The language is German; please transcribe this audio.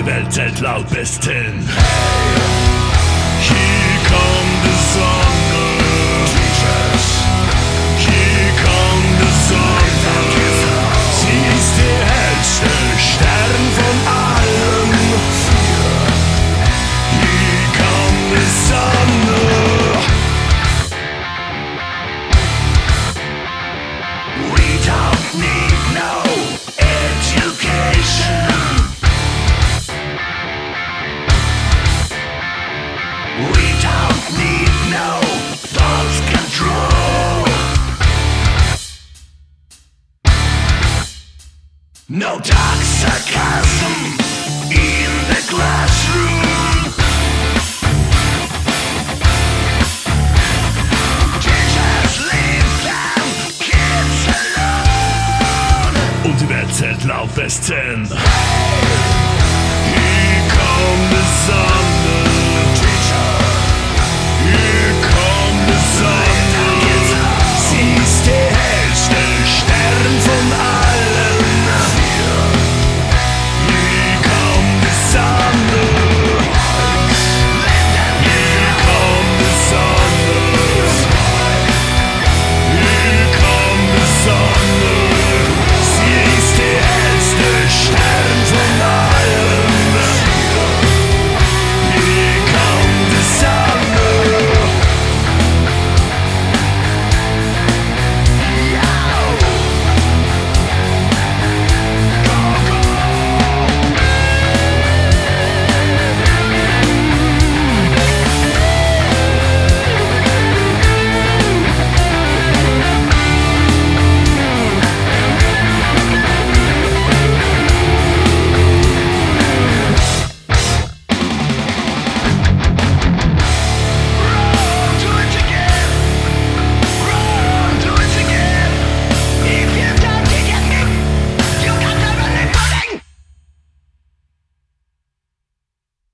Welt zählt laut bis 10. Hier kommt die Sonne. Hier kommt die Sonne. Sie ist der hellste Stern von allen. Hier kommt die Sonne. We don't need no education. We don't need no thought control. No dark sarcasm in the classroom. Teachers leave them kids alone. Und die Welt zählt laut bis 10. Hier kommt die Sonne. Hier kommt die Sonne. Sie ist der hellste Stern von allen.